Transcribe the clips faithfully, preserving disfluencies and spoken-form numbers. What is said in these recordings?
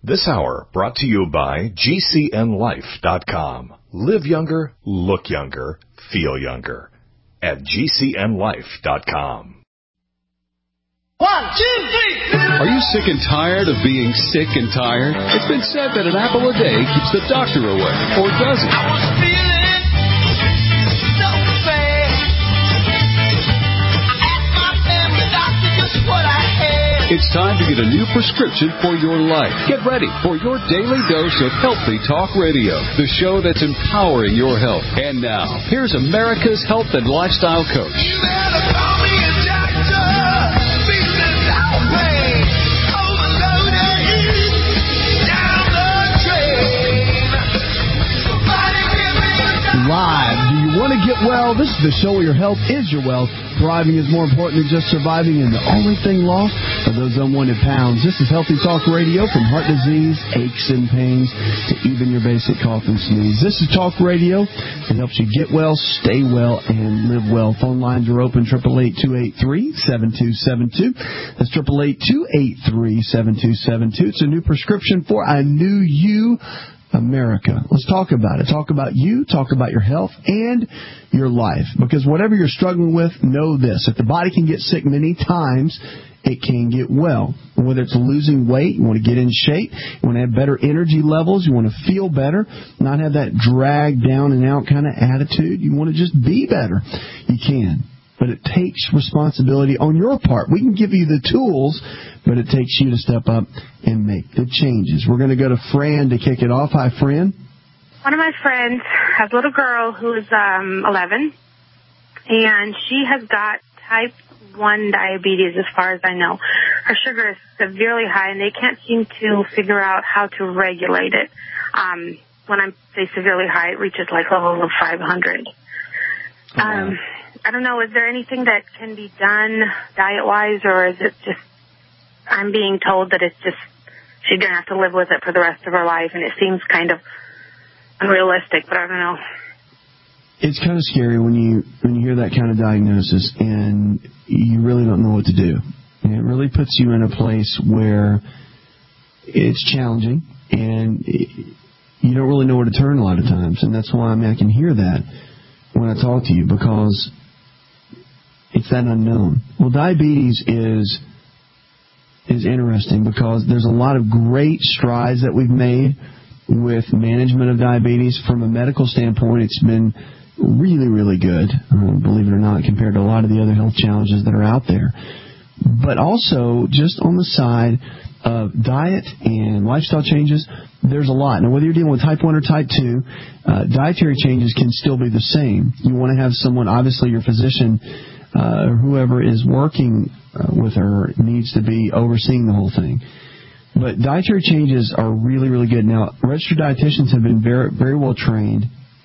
This hour brought to you by G C N life dot com. Live younger, look younger, feel younger at G C N life dot com. One, two, three. Are you sick and tired of being sick and tired? It's been said that an apple a day keeps the doctor away, or does it? I was feeling so bad. I asked my family doctor just what I had. It's time to get a new prescription for your life. Get ready for your daily dose of Healthy Talk Radio, the show that's empowering your health. And now, here's America's health and lifestyle coach. You better call me a doctor. Business outweigh overloaded down the drain. Somebody give me a doctor. Live. Do you want to get well? This is the show where your health is your wealth. Thriving is more important than just surviving, and the only thing lost are those unwanted pounds. This is Healthy Talk Radio, from heart disease, aches and pains, to even your basic cough and sneeze. This is Talk Radio. It helps you get well, stay well, and live well. Phone lines are open, eight eight eight, two eight three, seven two seven two. That's eight eight eight, two eight three, seven two seven two. It's a new prescription for a new you, America. Let's talk about it. Talk about you, talk about your health and your life. Because whatever you're struggling with, know this. If the body can get sick many times, it can get well. Whether it's losing weight, you want to get in shape, you want to have better energy levels, you want to feel better, not have that drag down and out kind of attitude, you want to just be better, you can. But it takes responsibility on your part. We can give you the tools, but it takes you to step up and make the changes. We're going to go to Fran to kick it off. Hi, Fran. One of my friends has a little girl who is um, eleven, and she has got type one diabetes as far as I know. Her sugar is severely high, and they can't seem to figure out how to regulate it. Um, when I say severely high, it reaches like levels of five hundred. Oh, wow. Um, I don't know, is there anything that can be done diet-wise, or is it just, I'm being told that it's just, she's going to have to live with it for the rest of her life, and it seems kind of unrealistic, but I don't know. It's kind of scary when you when you hear that kind of diagnosis, and you really don't know what to do. And it really puts you in a place where it's challenging, and it, you don't really know where to turn a lot of times, and that's why I mean I can hear that when I talk to you, because it's that unknown. Well, diabetes is is interesting because there's a lot of great strides that we've made with management of diabetes. From a medical standpoint, it's been really, really good, uh, believe it or not, compared to a lot of the other health challenges that are out there. But also, just on the side of diet and lifestyle changes, there's a lot. Now, whether you're dealing with type one or type two, uh, dietary changes can still be the same. You want to have someone, obviously your physician, uh, or whoever is working uh, with her needs to be overseeing the whole thing. But dietary changes are really, really good. Now, registered dietitians have been very, very well trained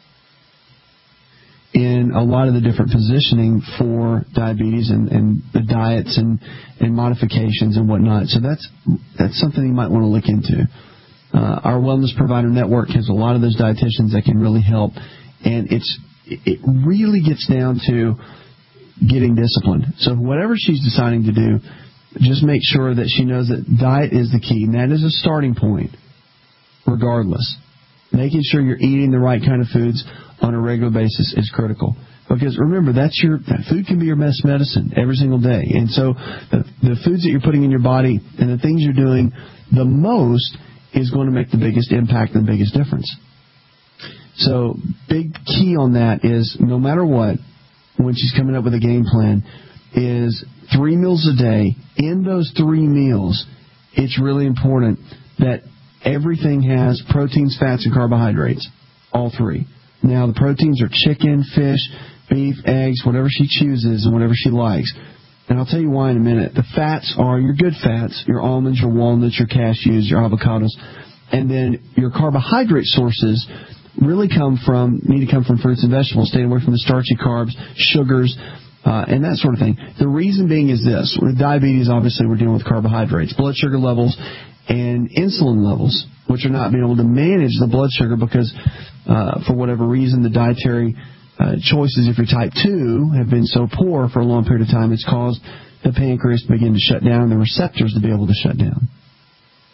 in a lot of the different positioning for diabetes and, and the diets and, and modifications and whatnot. So that's that's something you might want to look into. Uh, our Wellness Provider Network has a lot of those dietitians that can really help, and it's it really gets down to getting disciplined. So whatever she's deciding to do, just make sure that she knows that diet is the key, and that is a starting point, regardless. Making sure you're eating the right kind of foods on a regular basis is critical. Because remember, that's your that food can be your best medicine every single day. And so the, the foods that you're putting in your body and the things you're doing the most is going to make the biggest impact and the biggest difference. So big key on that is, no matter what, when she's coming up with a game plan, is three meals a day. In those three meals, it's really important that everything has proteins, fats, and carbohydrates, all three. Now, the proteins are chicken, fish, beef, eggs, whatever she chooses and whatever she likes. And I'll tell you why in a minute. The fats are your good fats, your almonds, your walnuts, your cashews, your avocados. And then your carbohydrate sources really come from, need to come from fruits and vegetables. Stay away from the starchy carbs, sugars, uh, and that sort of thing. The reason being is this. With diabetes, obviously, we're dealing with carbohydrates, blood sugar levels, and insulin levels, which are not being able to manage the blood sugar because, uh, for whatever reason, the dietary uh, choices, if you're type two, have been so poor for a long period of time, it's caused the pancreas to begin to shut down and the receptors to be able to shut down.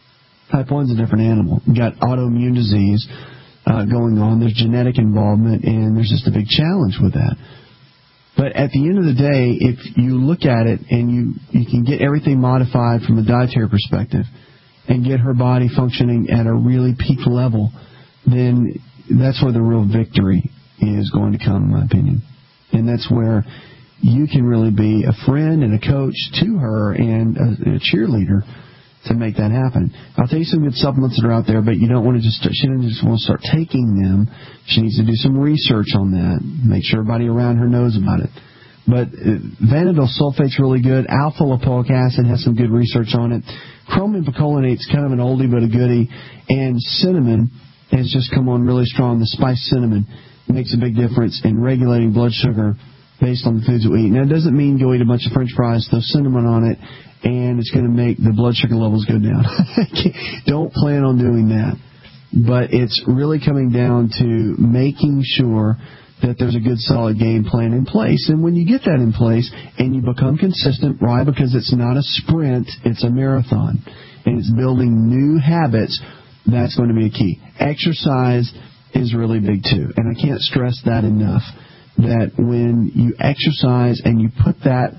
Type one is a different animal. You've got autoimmune disease uh, going on. There's genetic involvement, and there's just a big challenge with that. But at the end of the day, if you look at it and you, you can get everything modified from a dietary perspective and get her body functioning at a really peak level, then that's where the real victory is going to come, in my opinion. And that's where you can really be a friend and a coach to her and a, a cheerleader to make that happen. I'll tell you some good supplements that are out there, but you don't want to just, she doesn't just want to start taking them. She needs to do some research on that, make sure everybody around her knows about it. But uh, Vanadyl sulfate's really good. Alpha-lipoic acid has some good research on it. Chromium picolinate's kind of an oldie but a goodie. And cinnamon has just come on really strong. The spiced cinnamon makes a big difference in regulating blood sugar based on the foods that we eat. Now, it doesn't mean go eat a bunch of French fries, throw cinnamon on it, and it's going to make the blood sugar levels go down. Don't plan on doing that. But it's really coming down to making sure that there's a good, solid game plan in place. And when you get that in place and you become consistent, why? Because it's not a sprint, it's a marathon. And it's building new habits. That's going to be a key. Exercise is really big, too. And I can't stress that enough, that when you exercise and you put that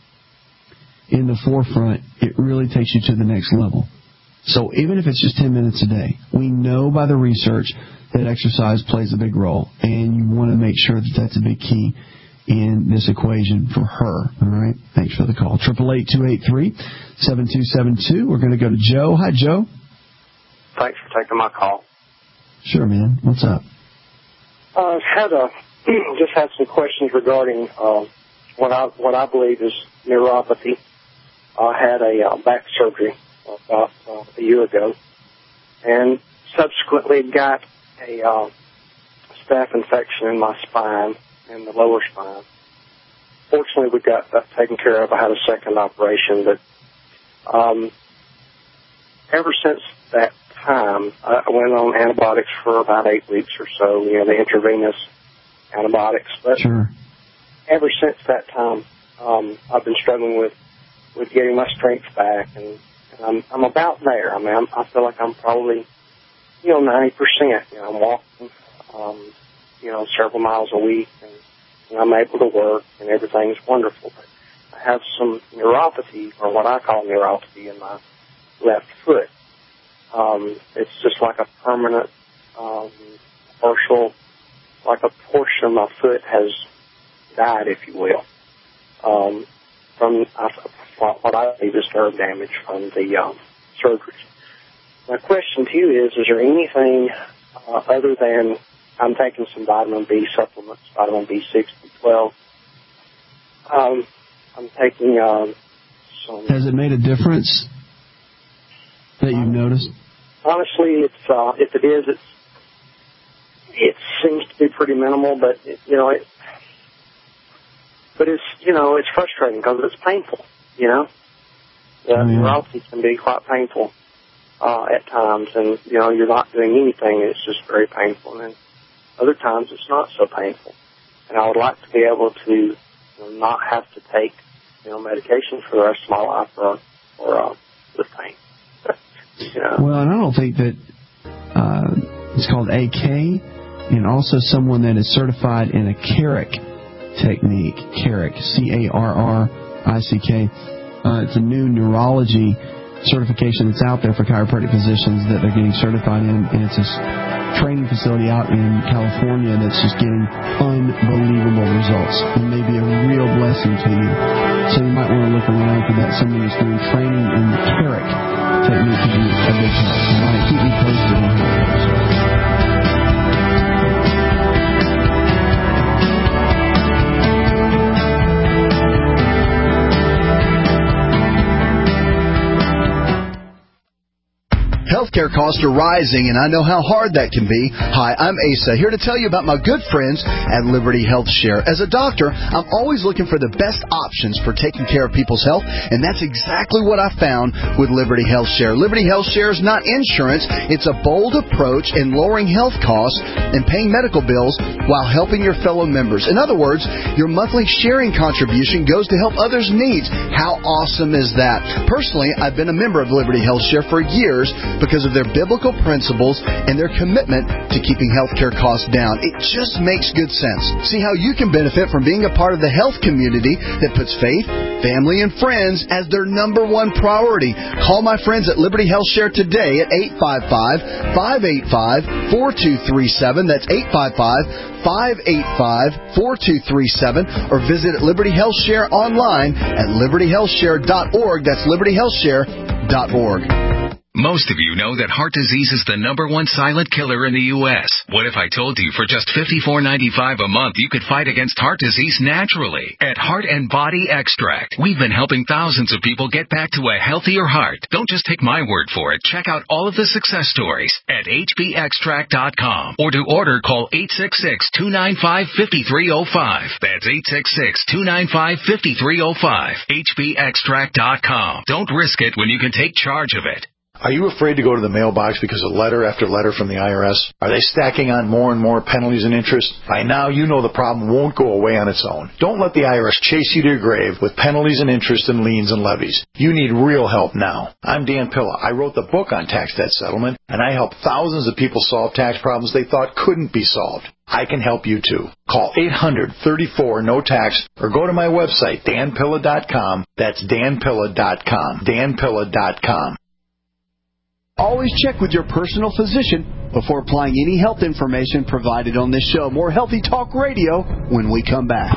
in the forefront, it really takes you to the next level. So even if it's just ten minutes a day, we know by the research that exercise plays a big role, and you want to make sure that that's a big key in this equation for her. All right? Thanks for the call. eight eight eight, two eight three, seven two seven two. We're going to go to Joe. Hi, Joe. Thanks for taking my call. Sure, man. What's up? I uh, had a just had some questions regarding uh, what I what I believe is neuropathy. I had a uh, back surgery about uh, a year ago, and subsequently got a uh, staph infection in my spine, in the lower spine. Fortunately, we got that taken care of. I had a second operation, but um, ever since that time, I went on antibiotics for about eight weeks or so, you know, the intravenous antibiotics. But sure. Ever since that time, um, I've been struggling with, with getting my strength back, and, and I'm, I'm about there. I mean, I'm, I feel like I'm probably, you know, ninety percent. You know, I'm walking, um, you know, several miles a week, and, and I'm able to work, and everything's wonderful. But I have some neuropathy, or what I call neuropathy, in my left foot. Um, it's just like a permanent, um, partial, like a portion of my foot has died, if you will, um, from uh, what I believe is nerve damage from the um, surgeries. My question to you is, is there anything uh, other than I'm taking some vitamin B supplements, vitamin B six, B twelve. Um, I'm taking um, some... Has it made a difference that you've noticed? Honestly, it's uh, if it is, it's it seems to be pretty minimal, but it, you know, it, but it's you know, it's frustrating because it's painful. You know, the oh, yeah. neuropathy can be quite painful uh, at times, and you know, you're not doing anything; it's just very painful. And other times, it's not so painful. And I would like to be able to you know, not have to take you know medication for the rest of my life or or uh, with pain. You know? Well, and I don't think that uh, it's called A K, and also someone that is certified in a Carrick technique, Carrick, C A R R I C K. Uh, it's a new neurology certification that's out there for chiropractic physicians that they're getting certified in, and it's a training facility out in California that's just getting unbelievable results. It may be a real blessing to you. So you might want to look around for that. Somebody that's doing training in the Carrick technique could be a big help. All right, keep me posted on how it goes. Healthcare costs are rising, and I know how hard that can be. Hi, I'm Asa, here to tell you about my good friends at Liberty Health Share. As a doctor, I'm always looking for the best options for taking care of people's health, and that's exactly what I found with Liberty Health Share. Liberty Health Share is not insurance. It's a bold approach in lowering health costs and paying medical bills while helping your fellow members. In other words, your monthly sharing contribution goes to help others' needs. How awesome is that? Personally, I've been a member of Liberty Health Share for years because because of their biblical principles and their commitment to keeping healthcare costs down. It just makes good sense. See how you can benefit from being a part of the health community that puts faith, family, and friends as their number one priority. Call my friends at Liberty Health Share today at eight five five, five eight five, four two three seven. That's eight five five, five eight five, four two three seven. Or visit Liberty Health Share online at liberty health share dot org. That's liberty health share dot org. Most of you know that heart disease is the number one silent killer in the U S What if I told you for just fifty-four ninety-five a month you could fight against heart disease naturally? At Heart and Body Extract, we've been helping thousands of people get back to a healthier heart. Don't just take my word for it. Check out all of the success stories at h b extract dot com. Or to order, call eight six six, two nine five, five three zero five. That's eight six six, two nine five, five three zero five. h b extract dot com. Don't risk it when you can take charge of it. Are you afraid to go to the mailbox because of letter after letter from the I R S? Are they stacking on more and more penalties and interest? By now, you know the problem won't go away on its own. Don't let the I R S chase you to your grave with penalties and interest and liens and levies. You need real help now. I'm Dan Pilla. I wrote the book on tax debt settlement, and I help thousands of people solve tax problems they thought couldn't be solved. I can help you too. Call eight hundred, thirty-four, no tax or go to my website, dan pilla dot com. That's dan pilla dot com. dan pilla dot com. Always check with your personal physician before applying any health information provided on this show. More Healthy Talk Radio when we come back.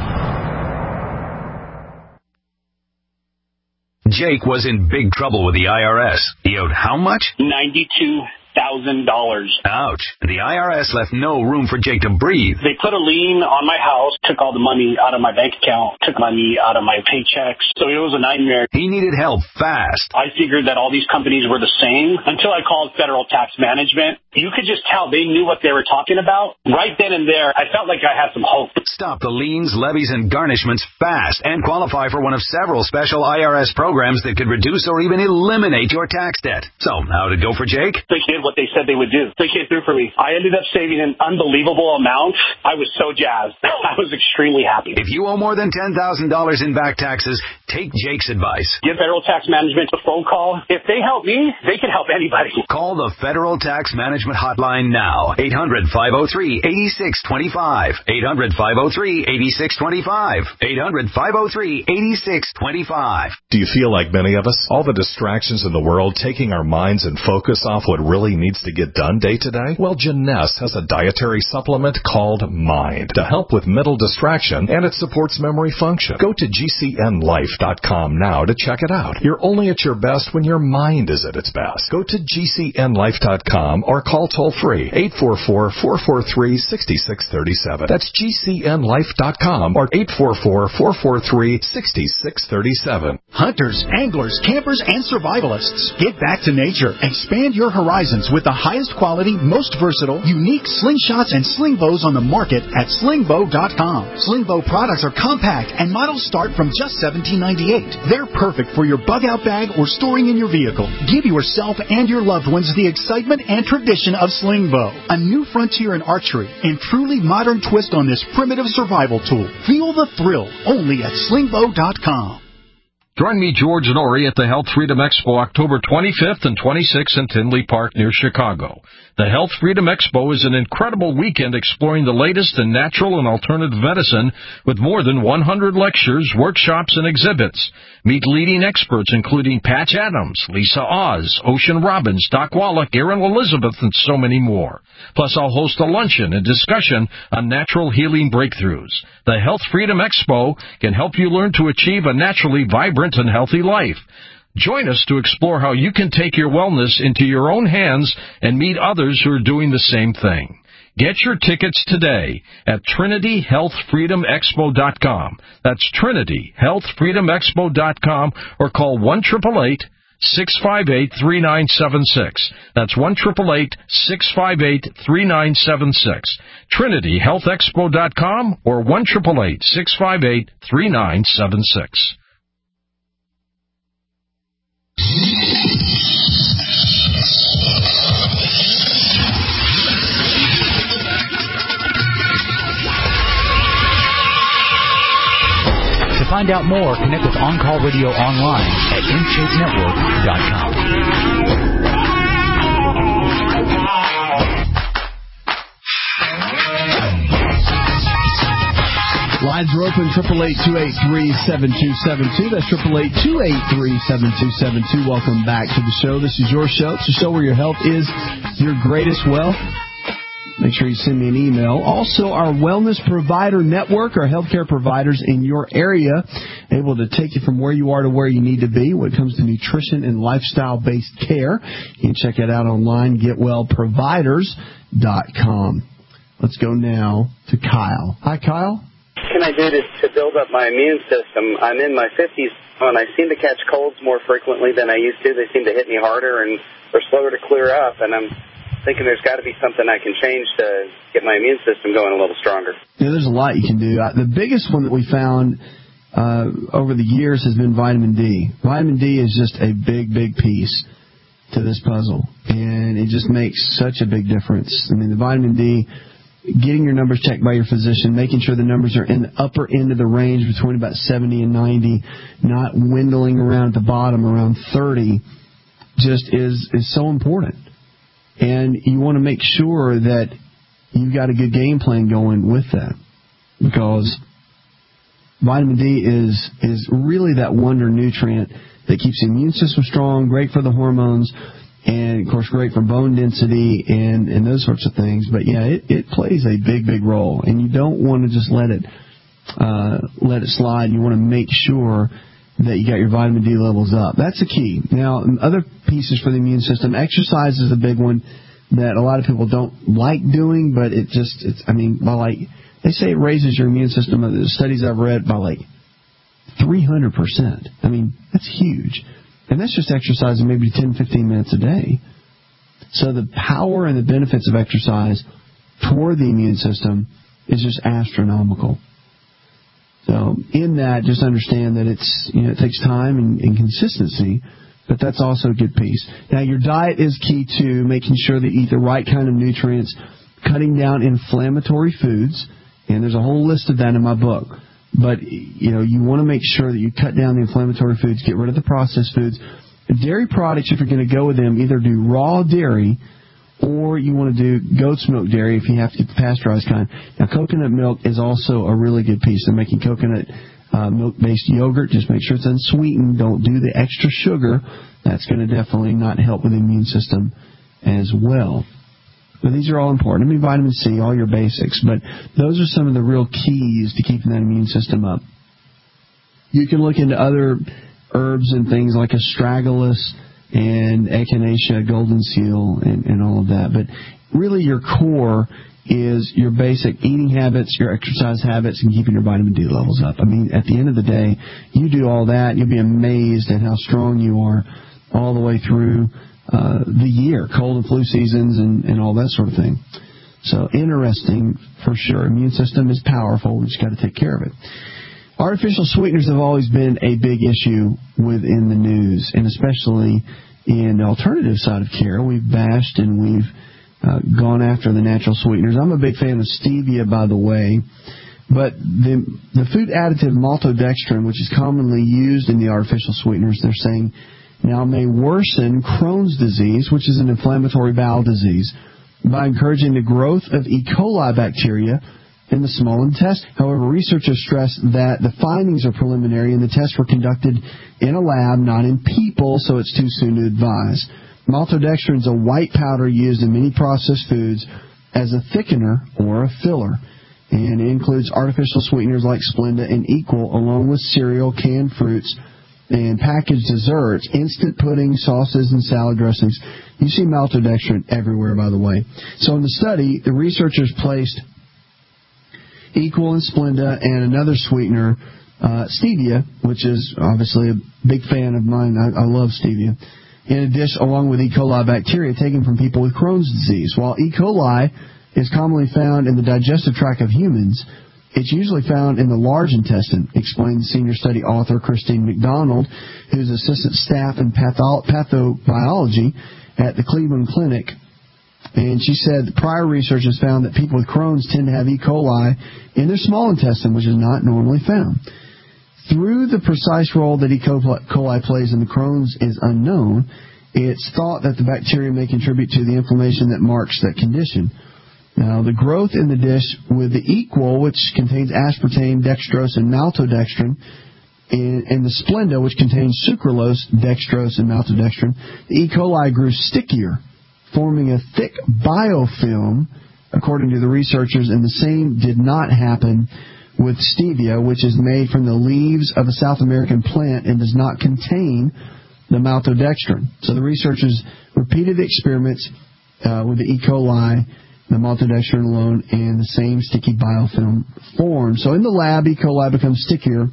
Jake was in big trouble with the I R S. He owed how much? ninety-two thousand dollars. Ouch. The I R S left no room for Jake to breathe. They put a lien on my house, took all the money out of my bank account, took money out of my paychecks. So it was a nightmare. He needed help fast. I figured that all these companies were the same until I called Federal Tax Management. You could just tell they knew what they were talking about. Right then and there, I felt like I had some hope. Stop the liens, levies, and garnishments fast and qualify for one of several special I R S programs that could reduce or even eliminate your tax debt. So, how'd it go for Jake? They did what they said they would do. They came through for me. I ended up saving an unbelievable amount. I was so jazzed. I was extremely happy. If you owe more than ten thousand dollars in back taxes, take Jake's advice. Give Federal Tax Management a phone call. If they help me, they can help anybody. Call the Federal Tax Management Hotline now. eight hundred, five oh three, eight six two five. eight hundred, five oh three, eight six two five. eight hundred, five oh three, eight six two five. Do you feel like many of us? All the distractions in the world taking our minds and focus off what really needs to get done day to day? Well, Janess has a dietary supplement called Mind to help with mental distraction, and it supports memory function. Go to g c n life dot com now to check it out. You're only at your best when your mind is at its best. Go to g c n life dot com or call toll-free eight four four, four four three, six six three seven. That's g c n life dot com or eight four four, four four three, six six three seven. Hunters, anglers, campers, and survivalists, get back to nature. Expand your horizons with the highest quality, most versatile, unique slingshots and sling bows on the market at sling bow dot com. Sling bow products are compact and models start from just seventeen ninety-eight. They're perfect for your bug out bag or storing in your vehicle. Give yourself and your loved ones the excitement and tradition of sling bow, a new frontier in archery and truly modern twist on this primitive survival tool. Feel the thrill only at sling bow dot com. Join me, George Norrie, at the Health Freedom Expo October twenty-fifth and twenty-sixth in Tinley Park near Chicago. The Health Freedom Expo is an incredible weekend exploring the latest in natural and alternative medicine with more than one hundred lectures, workshops, and exhibits. Meet leading experts including Patch Adams, Lisa Oz, Ocean Robbins, Doc Wallach, Erin Elizabeth, and so many more. Plus, I'll host a luncheon and discussion on natural healing breakthroughs. The Health Freedom Expo can help you learn to achieve a naturally vibrant and healthy life. Join us to explore how you can take your wellness into your own hands and meet others who are doing the same thing. Get your tickets today at trinity health freedom expo dot com. That's trinity health freedom expo dot com or call one eight eight eight, six five eight, three nine seven six. That's one eight eight eight, six five eight, three nine seven six. trinity health expo dot com or one eight eight eight, six five eight, three nine seven six. To find out more, connect with On Call Radio online at in shape network dot com. are open, eight eight eight, two eight three, seven two seven two. That's eight eight eight, two eight three, seven two seven two. Welcome back to the show. This is your show. It's a show where your health is your greatest wealth. Make sure you send me an email. Also, our Wellness Provider Network, our healthcare providers in your area, able to take you from where you are to where you need to be when it comes to nutrition and lifestyle-based care. You can check it out online, get well providers dot com. Let's go now to Kyle. Hi, Kyle. What can I do to, to build up my immune system? I'm in my fifties, and I seem to catch colds more frequently than I used to. They seem to hit me harder, and they're slower to clear up, and I'm thinking there's got to be something I can change to get my immune system going a little stronger. Yeah, there's a lot you can do. The biggest one that we found uh, over the years has been vitamin D. Vitamin D is just a big, big piece to this puzzle, and it just makes such a big difference. I mean, the vitamin D, getting your numbers checked by your physician, making sure the numbers are in the upper end of the range between about seventy and ninety, not dwindling around at the bottom around thirty, just is, is so important. And you want to make sure that you've got a good game plan going with that, because vitamin D is is really that wonder nutrient that keeps the immune system strong, great for the hormones, and, of course, great for bone density and, and those sorts of things. But, yeah, it, it plays a big, big role, and you don't want to just let it uh, let it slide. You want to make sure that you got your vitamin D levels up. That's the key. Now, other pieces for the immune system, exercise is a big one that a lot of people don't like doing, but it just, it's, I mean, by like, they say it raises your immune system, the studies I've read, by like three hundred percent. I mean, that's huge. And that's just exercising maybe ten, fifteen minutes a day. So the power and the benefits of exercise toward the immune system is just astronomical. So in that, just understand that it's, you know, it takes time and, and consistency, but that's also a good piece. Now, your diet is key, too, making sure that you eat the right kind of nutrients, cutting down inflammatory foods, and there's a whole list of that in my book. But, you know, you want to make sure that you cut down the inflammatory foods, get rid of the processed foods. Dairy products, if you're going to go with them, either do raw dairy or you want to do goat's milk dairy if you have to get the pasteurized kind. Now, coconut milk is also a really good piece. They're making coconut uh, milk-based yogurt. Just make sure it's unsweetened. Don't do the extra sugar. That's going to definitely not help with the immune system as well. But these are all important. I mean, vitamin C, all your basics. But those are some of the real keys to keeping that immune system up. You can look into other herbs and things like astragalus and echinacea, golden seal, and, and all of that. But really your core is your basic eating habits, your exercise habits, and keeping your vitamin D levels up. I mean, at the end of the day, you do all that, you'll be amazed at how strong you are all the way through uh, the year, cold and flu seasons and, and all that sort of thing. So interesting for sure. Immune system is powerful. We just got to take care of it. Artificial sweeteners have always been a big issue within the news, and especially in the alternative side of care. We've bashed and we've uh, gone after the natural sweeteners. I'm a big fan of stevia, by the way, but the the food additive maltodextrin, which is commonly used in the artificial sweeteners, they're saying now may worsen Crohn's disease, which is an inflammatory bowel disease, by encouraging the growth of E. coli bacteria in the small intestine. However, researchers stress that the findings are preliminary and the tests were conducted in a lab, not in people, so it's too soon to advise. Maltodextrin is a white powder used in many processed foods as a thickener or a filler, and it includes artificial sweeteners like Splenda and Equal, along with cereal, canned fruits, and packaged desserts, instant pudding, sauces, and salad dressings. You see maltodextrin everywhere, by the way. So in the study, the researchers placed Equal and Splenda and another sweetener, uh, stevia, which is obviously a big fan of mine. I, I love stevia, in a dish along with E. coli bacteria taken from people with Crohn's disease. While E. coli is commonly found in the digestive tract of humans, it's usually found in the large intestine, explained senior study author Christine McDonald, who's assistant staff in patho- pathobiology at the Cleveland Clinic. And she said prior research has found that people with Crohn's tend to have E. coli in their small intestine, which is not normally found. Through the precise role that E. coli plays in the Crohn's is unknown, it's thought that the bacteria may contribute to the inflammation that marks that condition. Now, the growth in the dish with the Equal, which contains aspartame, dextrose, and maltodextrin, and, and the Splenda, which contains sucralose, dextrose, and maltodextrin, the E. coli grew stickier, forming a thick biofilm, according to the researchers, and the same did not happen with stevia, which is made from the leaves of a South American plant and does not contain the maltodextrin. So the researchers repeated the experiments uh, with the E. coli, the maltodextrin alone, and the same sticky biofilm formed. So in the lab, E. coli becomes stickier,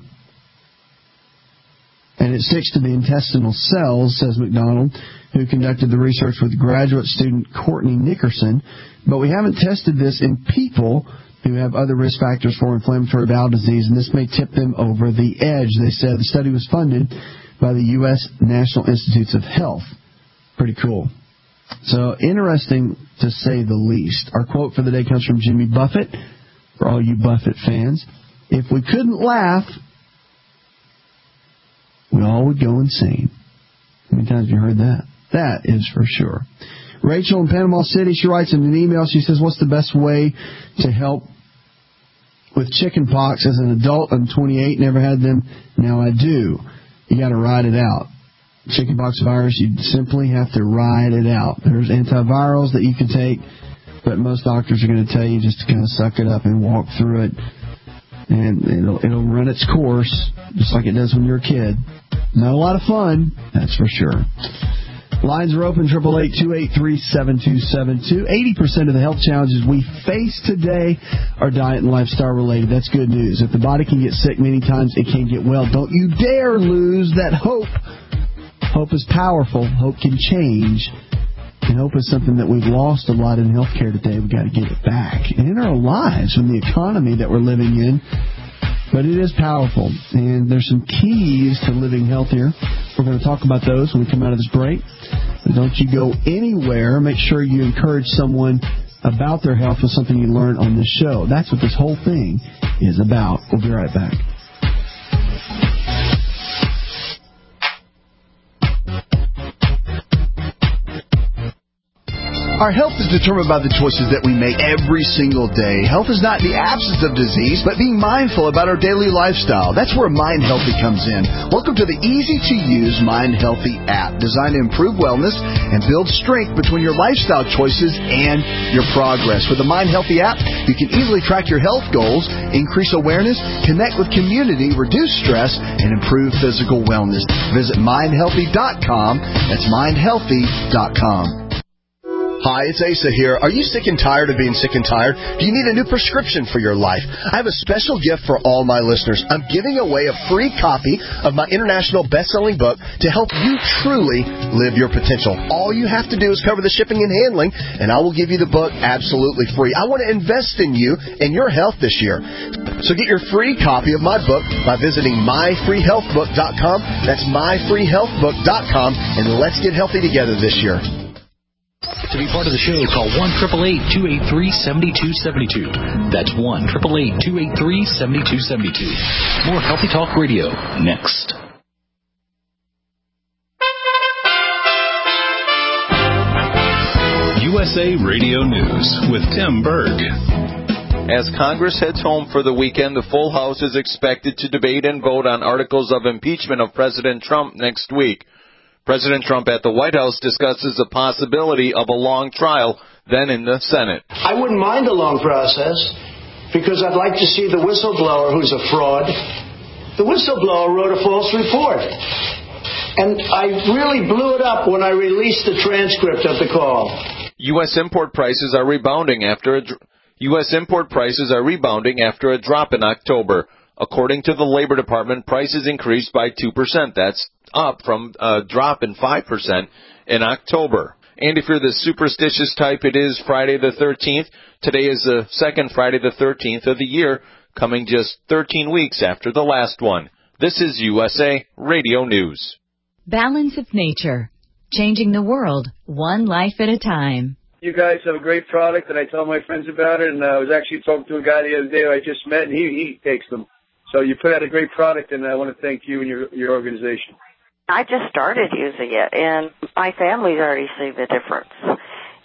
and it sticks to the intestinal cells, says McDonald, who conducted the research with graduate student Courtney Nickerson. But we haven't tested this in people who have other risk factors for inflammatory bowel disease, and this may tip them over the edge. They said the study was funded by the U S National Institutes of Health. Pretty cool. So interesting, to say the least. Our quote for the day comes from Jimmy Buffett, for all you Buffett fans. If we couldn't laugh, we all would go insane. How many times have you heard that? That is for sure. Rachel in Panama City, she writes in an email, she says, what's the best way to help with chicken pox? As an adult, I'm twenty-eight, never had them. Now I do. You got to ride it out. Chickenpox virus, you simply have to ride it out. There's antivirals that you can take, but most doctors are going to tell you just to kind of suck it up and walk through it, and it'll, it'll run its course, just like it does when you're a kid. Not a lot of fun, that's for sure. Lines are open, eight eight eight, two eight three, seven two seven two. eighty percent of the health challenges we face today are diet and lifestyle related. That's good news. If the body can get sick many times, it can get well. Don't you dare lose that hope. Hope is powerful. Hope can change. And hope is something that we've lost a lot in healthcare today. We've got to get it back. And in our lives, in the economy that we're living in. But it is powerful. And there's some keys to living healthier. We're going to talk about those when we come out of this break. But don't you go anywhere. Make sure you encourage someone about their health with something you learn on this show. That's what this whole thing is about. We'll be right back. Our health is determined by the choices that we make every single day. Health is not the absence of disease, but being mindful about our daily lifestyle. That's where Mind Healthy comes in. Welcome to the easy-to-use Mind Healthy app, designed to improve wellness and build strength between your lifestyle choices and your progress. With the Mind Healthy app, you can easily track your health goals, increase awareness, connect with community, reduce stress, and improve physical wellness. Visit mind healthy dot com. That's mind healthy dot com. Hi, it's Asa here. Are you sick and tired of being sick and tired? Do you need a new prescription for your life? I have a special gift for all my listeners. I'm giving away a free copy of my international best-selling book to help you truly live your potential. All you have to do is cover the shipping and handling, and I will give you the book absolutely free. I want to invest in you and your health this year. So get your free copy of my book by visiting my free health book dot com. That's my free health book dot com, and let's get healthy together this year. To be part of the show, call one eight eight eight, two eight three, seven two seven two. That's one eight eight eight, two eight three, seven two seven two. More Healthy Talk Radio next. U S A Radio News with Tim Berg. As Congress heads home for the weekend, the full House is expected to debate and vote on articles of impeachment of President Trump next week. President Trump at the White House discusses the possibility of a long trial, then in the Senate. I wouldn't mind a long process because I'd like to see the whistleblower who's a fraud. The whistleblower wrote a false report. And I really blew it up when I released the transcript of the call. U S import prices are rebounding after a dr- U S import prices are rebounding after a drop in October. According to the Labor Department, prices increased by two percent. That's up from a drop in five percent in October. And if you're the superstitious type, it is Friday the thirteenth. Today is the second Friday the thirteenth of the year, coming just thirteen weeks after the last one. This is U S A Radio News. Balance of Nature, changing the world one life at a time. You guys have a great product, and I tell my friends about it, and I was actually talking to a guy the other day who I just met, and he, he takes them. So you put out a great product, and I want to thank you and your your organization. I just started using it, and my family's already seen the difference.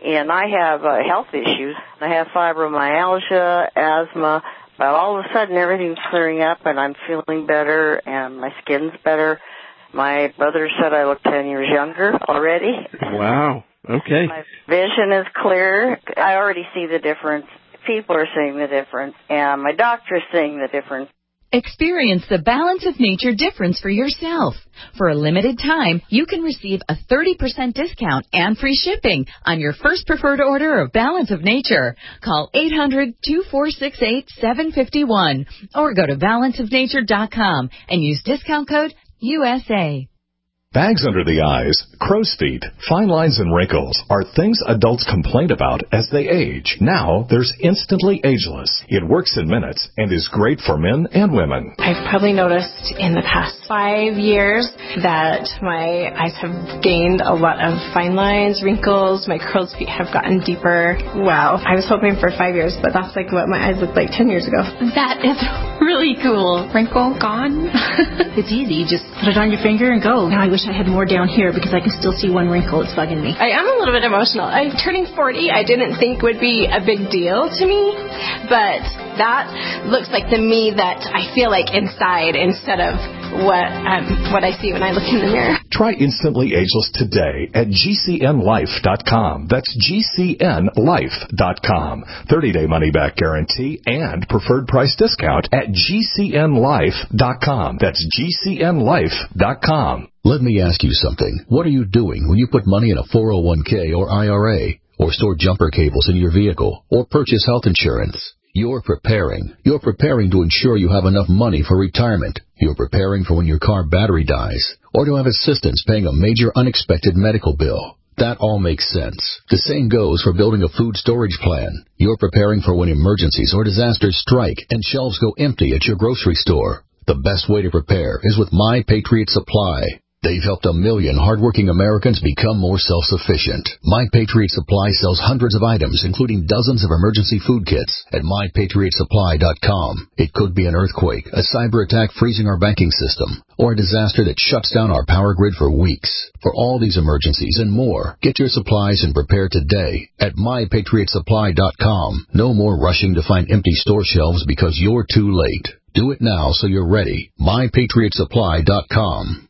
and I have uh, health issues. I have fibromyalgia, asthma, but all of a sudden everything's clearing up, and I'm feeling better, and my skin's better. My brother said I look ten years younger already. Wow. Okay. My vision is clear. I already see the difference. People are seeing the difference, and my doctor is seeing the difference. Experience the Balance of Nature difference for yourself. For a limited time, you can receive a thirty percent discount and free shipping on your first preferred order of Balance of Nature. Call eight hundred, two four six eight, seven five one or go to balance of nature dot com and use discount code U S A. Bags under the eyes, crow's feet, fine lines and wrinkles are things adults complain about as they age. Now there's Instantly Ageless. It works in minutes and is great for men and women. I've probably noticed in the past five years that my eyes have gained a lot of fine lines, wrinkles, my crow's feet have gotten deeper. Wow. I was hoping for five years, but that's like what my eyes looked like ten years ago. That is really cool. Wrinkle gone. It's easy. You just put it on your finger and go. Now I wish I had more down here because I can still see one wrinkle. It's bugging me. I am a little bit emotional. I'm turning forty. I didn't think would be a big deal to me, but that looks like the me that I feel like inside instead of what um, what I see when I look in the mirror. Try Instantly Ageless today at G C N life dot com. That's G C N life dot com. thirty-day money-back guarantee and preferred price discount at G C N life dot com. That's G C N life dot com. Let me ask you something. What are you doing when you put money in a four oh one k or I R A, or store jumper cables in your vehicle, or purchase health insurance? You're preparing. You're preparing to ensure you have enough money for retirement. You're preparing for when your car battery dies, or to have assistance paying a major unexpected medical bill. That all makes sense. The same goes for building a food storage plan. You're preparing for when emergencies or disasters strike and shelves go empty at your grocery store. The best way to prepare is with My Patriot Supply. They've helped a million hardworking Americans become more self-sufficient. My Patriot Supply sells hundreds of items, including dozens of emergency food kits at my patriot supply dot com. It could be an earthquake, a cyber attack freezing our banking system, or a disaster that shuts down our power grid for weeks. For all these emergencies and more, get your supplies and prepare today at my patriot supply dot com. No more rushing to find empty store shelves because you're too late. Do it now so you're ready. my patriot supply dot com.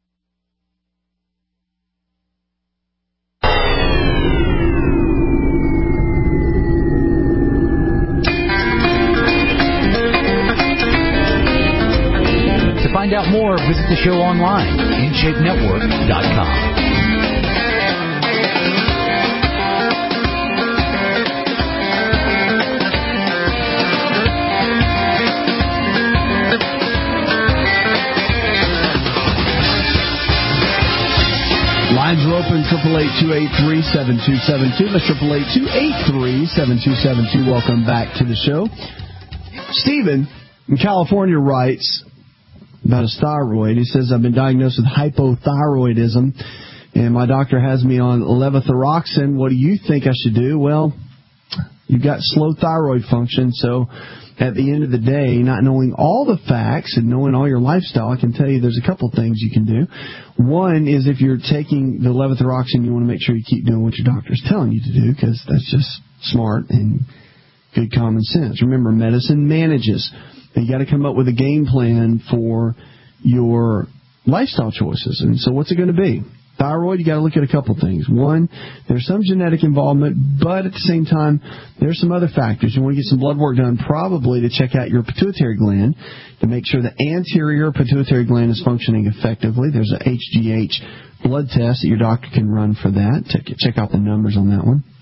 To find out more, visit the show online, in shape network dot com. Lines are open, triple eight, two eight three, seven two seven two. That's triple eight, two eight three, seven two seven two. Welcome back to the show. Stephen in California writes about his thyroid. He says, I've been diagnosed with hypothyroidism, and my doctor has me on levothyroxine. What do you think I should do? Well, you've got slow thyroid function, so at the end of the day, not knowing all the facts and knowing all your lifestyle, I can tell you there's a couple things you can do. One is if you're taking the levothyroxine, you want to make sure you keep doing what your doctor's telling you to do, because that's just smart and good common sense. Remember, medicine manages. And you got to come up with a game plan for your lifestyle choices. And so what's it going to be? Thyroid, you got to look at a couple things. One, there's some genetic involvement, but at the same time, there's some other factors. You want to get some blood work done, probably to check out your pituitary gland to make sure the anterior pituitary gland is functioning effectively. There's a H G H blood test that your doctor can run for that. Check, check out the numbers on that one.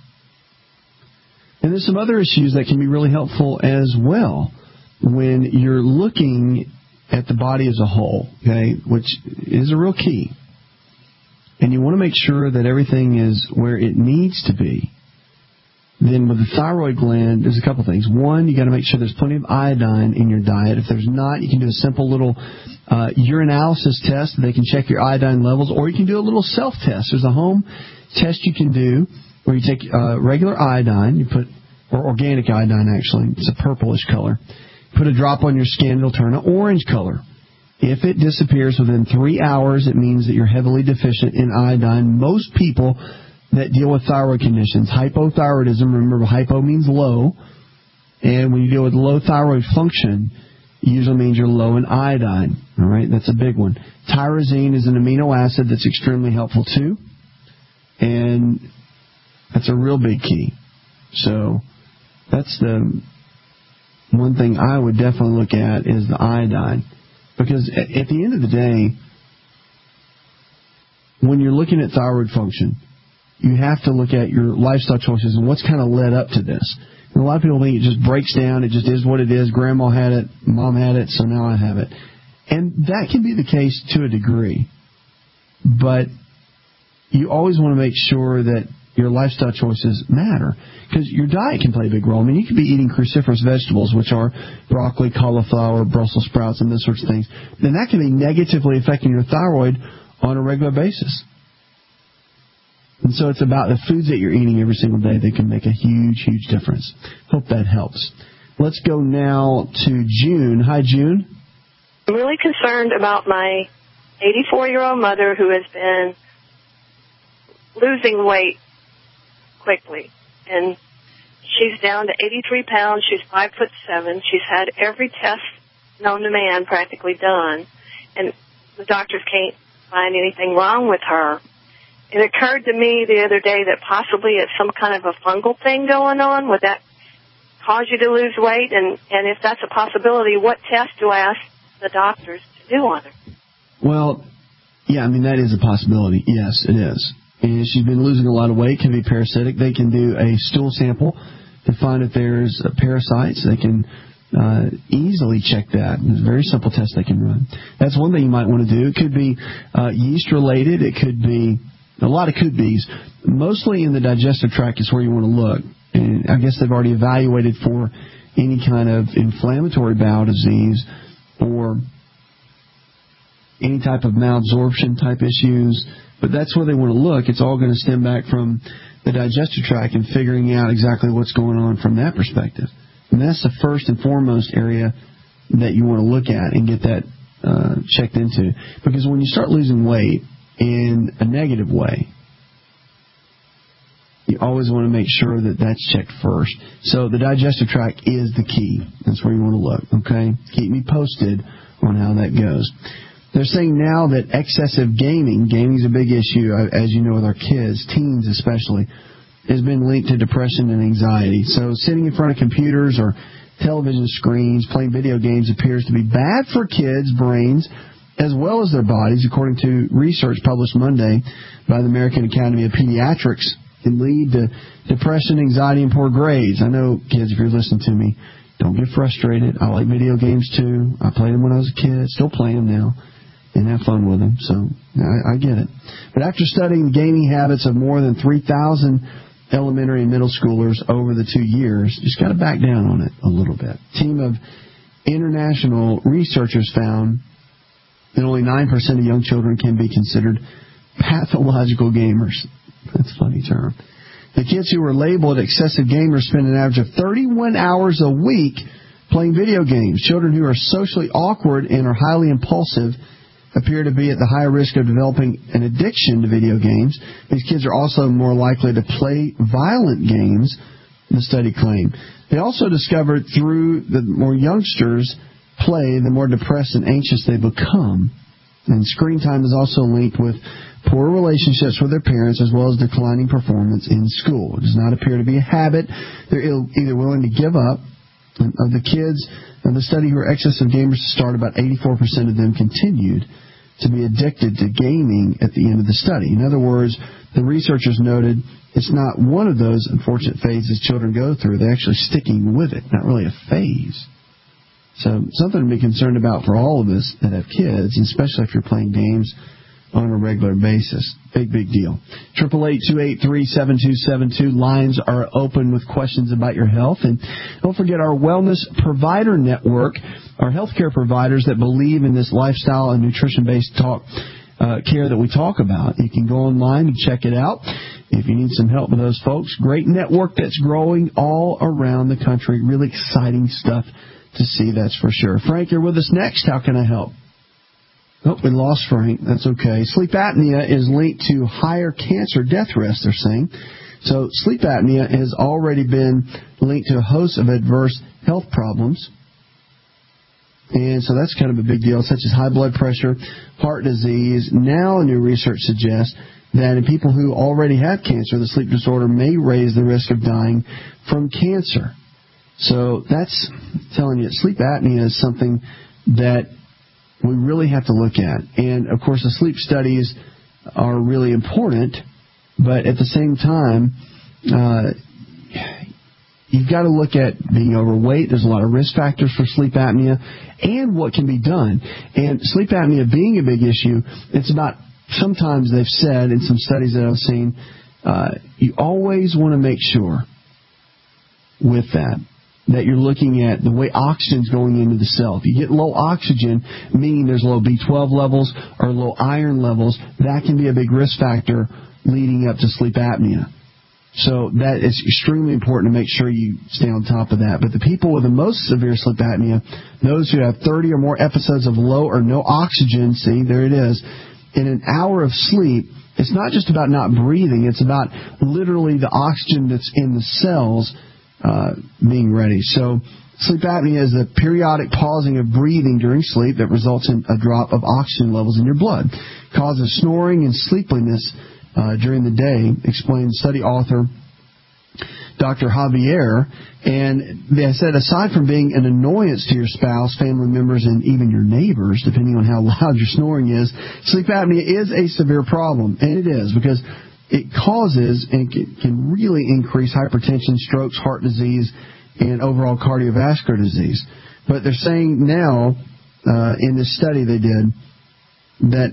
And there's some other issues that can be really helpful as well when you're looking at the body as a whole, okay, which is a real key. And you want to make sure that everything is where it needs to be. Then with the thyroid gland, there's a couple things. One, you got to make sure there's plenty of iodine in your diet. If there's not, you can do a simple little uh, urinalysis test. They can check your iodine levels, or you can do a little self-test. There's a home test you can do where you take uh, regular iodine, you put, or organic iodine actually, it's a purplish color. Put a drop on your skin, it'll turn an orange color. If it disappears within three hours, it means that you're heavily deficient in iodine. Most people that deal with thyroid conditions. Hypothyroidism, remember, hypo means low, and when you deal with low thyroid function, it usually means you're low in iodine. All right, that's a big one. Tyrosine is an amino acid that's extremely helpful too, and that's a real big key. So that's the one thing I would definitely look at is the iodine, because at the end of the day, when you're looking at thyroid function, you have to look at your lifestyle choices and what's kind of led up to this. And a lot of people think it just breaks down, it just is what it is, grandma had it, mom had it, so now I have it. And that can be the case to a degree. But you always want to make sure that your lifestyle choices matter, because your diet can play a big role. I mean, you could be eating cruciferous vegetables, which are broccoli, cauliflower, Brussels sprouts, and those sorts of things. Then that can be negatively affecting your thyroid on a regular basis. And so it's about the foods that you're eating every single day that can make a huge, huge difference. Hope that helps. Let's go now to June. Hi, June. I'm really concerned about my eighty-four-year-old mother who has been losing weight quickly. And she's down to eighty-three pounds. She's five foot seven. She's had every test known to man practically done. And the doctors can't find anything wrong with her. It occurred to me the other day that possibly it's some kind of a fungal thing going on. Would that cause you to lose weight? And, and if that's a possibility, what test do I ask the doctors to do on her? Well, yeah, I mean, that is a possibility. Yes, it is. And she's been losing a lot of weight, can be parasitic. They can do a stool sample to find if there's parasites. They can uh, easily check that. It's a very simple test they can run. That's one thing you might want to do. It could be uh, yeast-related. It could be a lot of could be's. Mostly in the digestive tract is where you want to look. And I guess they've already evaluated for any kind of inflammatory bowel disease or any type of malabsorption type issues. But that's where they want to look. It's all going to stem back from the digestive tract and figuring out exactly what's going on from that perspective. And that's the first and foremost area that you want to look at and get that uh, checked into. Because when you start losing weight in a negative way, you always want to make sure that that's checked first. So the digestive tract is the key. That's where you want to look, okay? Keep me posted on how that goes. They're saying now that excessive gaming, gaming is a big issue, as you know, with our kids, teens especially, has been linked to depression and anxiety. So sitting in front of computers or television screens, playing video games appears to be bad for kids' brains as well as their bodies, according to research published Monday by the American Academy of Pediatrics. Can lead to depression, anxiety, and poor grades. I know, kids, if you're listening to me, don't get frustrated. I like video games, too. I played them when I was a kid. Still play them now. And have fun with them. So I, I get it. But after studying the gaming habits of more than three thousand elementary and middle schoolers over the two years, just got to back down on it a little bit. A team of international researchers found that only nine percent of young children can be considered pathological gamers. That's a funny term. The kids who were labeled excessive gamers spend an average of thirty-one hours a week playing video games. Children who are socially awkward and are highly impulsive appear to be at the higher risk of developing an addiction to video games. These kids are also more likely to play violent games, the study claimed. They also discovered through the more youngsters play, the more depressed and anxious they become. And screen time is also linked with poor relationships with their parents as well as declining performance in school. It does not appear to be a habit. They're either willing to give up. Of the kids in the study who were excessive gamers to start, about eighty-four percent of them continued to be addicted to gaming at the end of the study. In other words, the researchers noted it's not one of those unfortunate phases children go through. They're actually sticking with it, not really a phase. So something to be concerned about for all of us that have kids, especially if you're playing games on a regular basis. Big, big deal. eight eight eight, two eight three, seven two seven two. Lines are open with questions about your health. And don't forget our Wellness Provider Network, our healthcare providers that believe in this lifestyle and nutrition-based talk uh, care that we talk about. You can go online and check it out if you need some help with those folks. Great network that's growing all around the country. Really exciting stuff to see, that's for sure. Frank, you're with us next. How can I help? Oh, we lost Frank. That's okay. Sleep apnea is linked to higher cancer death risk, they're saying. So sleep apnea has already been linked to a host of adverse health problems. And so that's kind of a big deal, such as high blood pressure, heart disease. Now new research suggests that in people who already have cancer, the sleep disorder may raise the risk of dying from cancer. So that's telling you that sleep apnea is something that we really have to look at. And, of course, the sleep studies are really important, but at the same time, uh, you've got to look at being overweight. There's a lot of risk factors for sleep apnea and what can be done. And sleep apnea being a big issue, it's about, sometimes they've said in some studies that I've seen, uh, you always want to make sure with that that you're looking at the way oxygen's going into the cell. If you get low oxygen, meaning there's low B twelve levels or low iron levels, that can be a big risk factor leading up to sleep apnea. So that is extremely important to make sure you stay on top of that. But the people with the most severe sleep apnea, those who have thirty or more episodes of low or no oxygen, see, there it is, in an hour of sleep, it's not just about not breathing, it's about literally the oxygen that's in the cells Uh, being ready. So sleep apnea is a periodic pausing of breathing during sleep that results in a drop of oxygen levels in your blood. Causes snoring and sleepiness uh, during the day, explains study author Doctor Javier. And they said aside from being an annoyance to your spouse, family members, and even your neighbors, depending on how loud your snoring is, sleep apnea is a severe problem. And it is, because it causes and can really increase hypertension, strokes, heart disease, and overall cardiovascular disease. But they're saying now, uh, in this study they did, that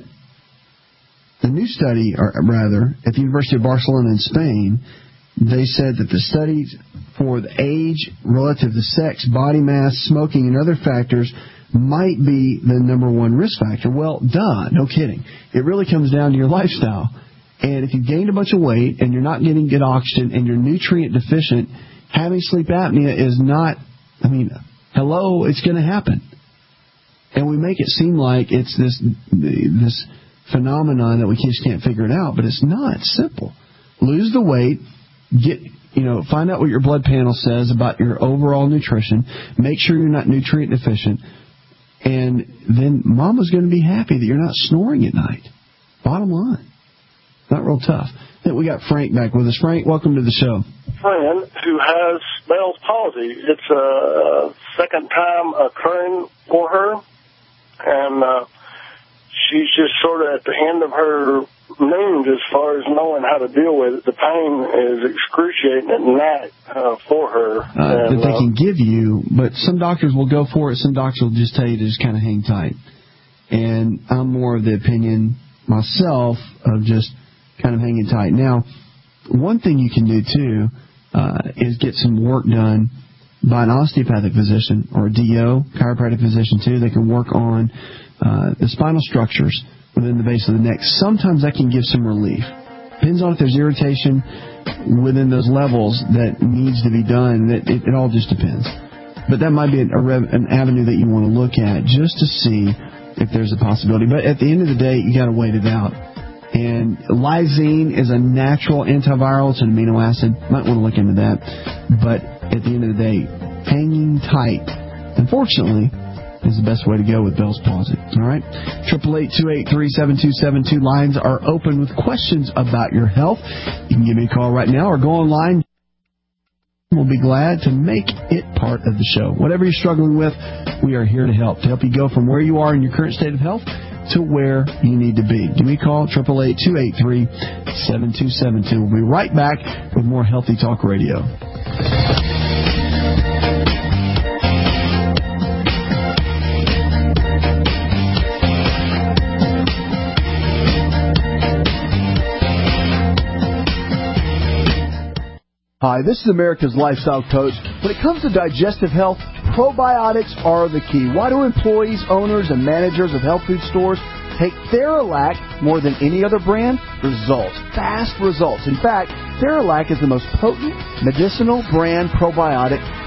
the new study, or rather, at the University of Barcelona in Spain, they said that the studies for the age relative to sex, body mass, smoking, and other factors might be the number one risk factor. Well, duh, no kidding. It really comes down to your lifestyle. And if you've gained a bunch of weight and you're not getting good oxygen and you're nutrient deficient, having sleep apnea is not, I mean, hello, it's going to happen. And we make it seem like it's this this phenomenon that we just can't figure it out, but it's not. It's simple. Lose the weight, get, you know, find out what your blood panel says about your overall nutrition, make sure you're not nutrient deficient, and then mama's going to be happy that you're not snoring at night. Bottom line. Not real tough. Then we got Frank back with us. Frank, welcome to the show. Friend who has Bell's palsy. It's a second time occurring for her, and uh, she's just sort of at the end of her means as far as knowing how to deal with it. The pain is excruciating at night uh, for her. Uh, and, that they uh, can give you, but some doctors will go for it. Some doctors will just tell you to just kind of hang tight. And I'm more of the opinion myself of just kind of hanging tight. Now, one thing you can do, too, uh, is get some work done by an osteopathic physician or a D O, chiropractic physician, too. They can work on uh, the spinal structures within the base of the neck. Sometimes that can give some relief. Depends on if there's irritation within those levels that needs to be done. It, it, it all just depends. But that might be an, a rev, an avenue that you want to look at just to see if there's a possibility. But at the end of the day, you got to wait it out. And lysine is a natural antiviral. It's an amino acid. Might want to look into that. But at the end of the day, hanging tight, unfortunately, is the best way to go with Bell's palsy. All right? eight eight eight, two eight three, seven two seven two. Lines are open with questions about your health. You can give me a call right now or go online. We'll be glad to make it part of the show. Whatever you're struggling with, we are here to help. To help you go from where you are in your current state of health to where you need to be. Give me a call, eight eight eight, two eight three, seven two seven two. We'll be right back with more Healthy Talk Radio. Hi, this is America's Lifestyle Coach. When it comes to digestive health, probiotics are the key. Why do employees, owners, and managers of health food stores take Theralac more than any other brand? Results. Fast results. In fact, Theralac is the most potent medicinal brand probiotic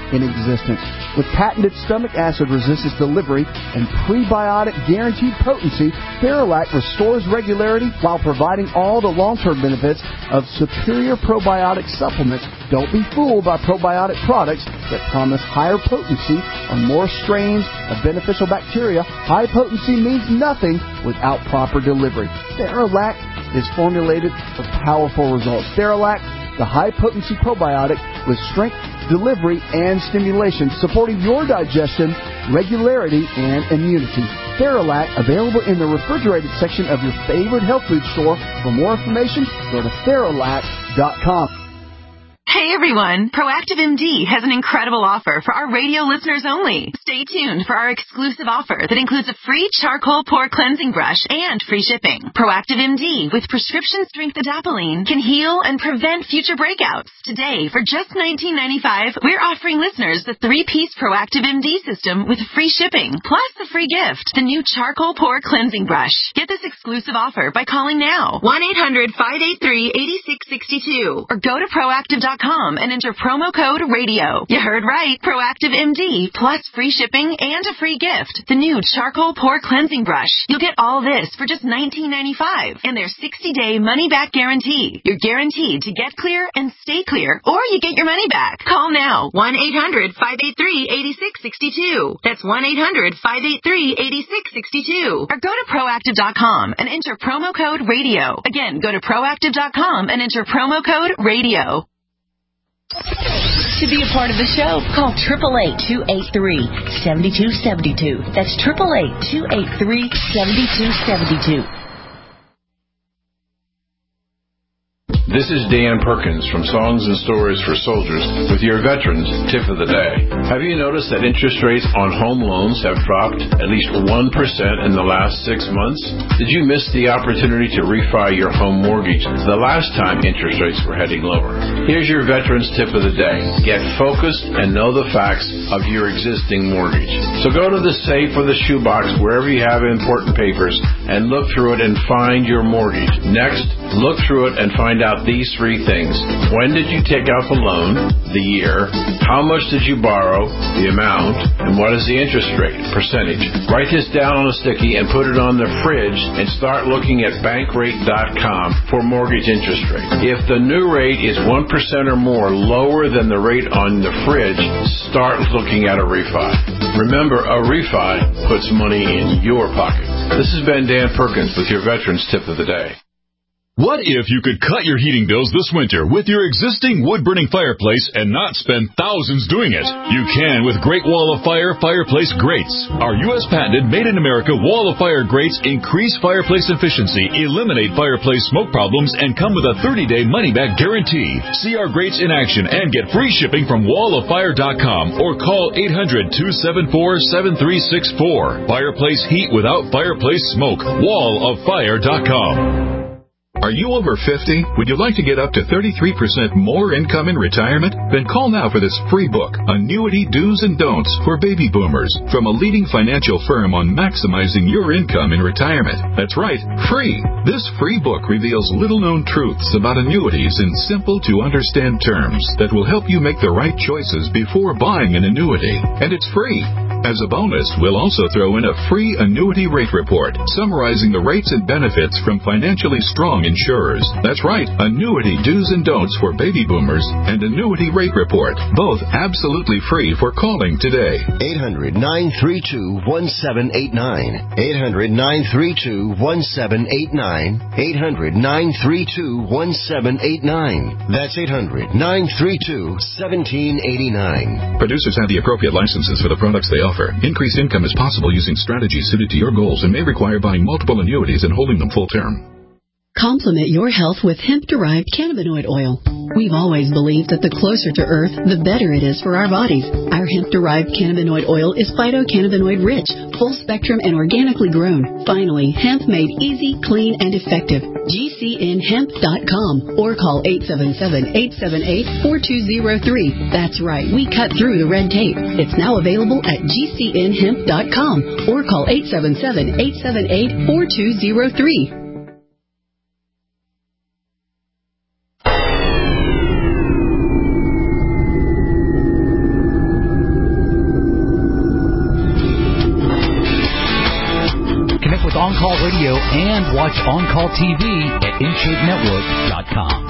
in existence. With patented stomach acid resistance delivery and prebiotic guaranteed potency, Theralac restores regularity while providing all the long-term benefits of superior probiotic supplements. Don't be fooled by probiotic products that promise higher potency or more strains of beneficial bacteria. High potency means nothing without proper delivery. Theralac is formulated for powerful results. Theralac, the high-potency probiotic with strength, delivery, and stimulation, supporting your digestion, regularity, and immunity. Theralac, available in the refrigerated section of your favorite health food store. For more information, go to Theralac dot com. Hey everyone, Proactive M D has an incredible offer for our radio listeners only. Stay tuned for our exclusive offer that includes a free charcoal pore cleansing brush and free shipping. Proactive M D with prescription strength adapalene can heal and prevent future breakouts. Today, for just nineteen ninety-five dollars, we're offering listeners the three-piece Proactive M D system with free shipping, plus the free gift, the new charcoal pore cleansing brush. Get this exclusive offer by calling now, one eight hundred, five eight three, eight six six two, or go to proactive dot com and enter promo code radio. You heard right. Proactive M D plus free shipping and a free gift. The new charcoal pore cleansing brush. You'll get all this for just nineteen ninety-five dollars and their sixty-day money-back guarantee. You're guaranteed to get clear and stay clear, or you get your money back. Call now. one eight hundred, five eight three, eight six six two. That's one eight hundred, five eight three, eight six six two. Or go to proactive dot com and enter promo code radio. Again, go to proactive dot com and enter promo code radio. To be a part of the show, call eight eight eight, two eight three, seven two seven two. That's eight eight eight, two eight three, seven two seven two. This is Dan Perkins from Songs and Stories for Soldiers with your Veterans Tip of the Day. Have you noticed that interest rates on home loans have dropped at least one percent in the last six months? Did you miss the opportunity to refi your home mortgage the last time interest rates were heading lower? Here's your Veterans Tip of the Day. Get focused and know the facts of your existing mortgage. So go to the safe or the shoebox, wherever you have important papers, and look through it and find your mortgage. Next, look through it and find out these three things. When did you take out the loan? The year. How much did you borrow? The amount. And what is the interest rate? Percentage. Write this down on a sticky and put it on the fridge and start looking at bankrate dot com for mortgage interest rate. If the new rate is one percent or more lower than the rate on the fridge, start looking at a refi. Remember, a refi puts money in your pocket. This has been Dan Perkins with your Veterans Tip of the Day. What if you could cut your heating bills this winter with your existing wood-burning fireplace and not spend thousands doing it? You can with Great Wall of Fire Fireplace Grates. Our U S patented made-in-America Wall of Fire grates increase fireplace efficiency, eliminate fireplace smoke problems, and come with a thirty-day money-back guarantee. See our grates in action and get free shipping from wall of fire dot com or call eight hundred, two seven four, seven three six four. Fireplace heat without fireplace smoke. wall of fire dot com. Are you over fifty? Would you like to get up to thirty-three percent more income in retirement? Then call now for this free book, Annuity Do's and Don'ts for Baby Boomers, from a leading financial firm on maximizing your income in retirement. That's right, free. This free book reveals little-known truths about annuities in simple-to-understand terms that will help you make the right choices before buying an annuity. And it's free. As a bonus, we'll also throw in a free annuity rate report summarizing the rates and benefits from financially strong insurers. That's right, Annuity Do's and Don'ts for Baby Boomers and Annuity Rate Report, both absolutely free for calling today. eight hundred, nine three two, one seven eight nine. eight hundred, nine three two, one seven eight nine. eight hundred, nine three two, one seven eight nine. That's eight hundred, nine three two, one seven eight nine. Producers have the appropriate licenses for the products they offer. Increased income is possible using strategies suited to your goals and may require buying multiple annuities and holding them full term. Complement your health with hemp-derived cannabinoid oil. We've always believed that the closer to Earth, the better it is for our bodies. Our hemp-derived cannabinoid oil is phytocannabinoid-rich, full-spectrum, and organically grown. Finally, hemp made easy, clean, and effective. G C N hemp dot com or call eight seven seven, eight seven eight, four two zero three. That's right, we cut through the red tape. It's now available at G C N hemp dot com or call eight seven seven, eight seven eight, four two zero three. Call Radio and watch On Call T V at in shape network dot com.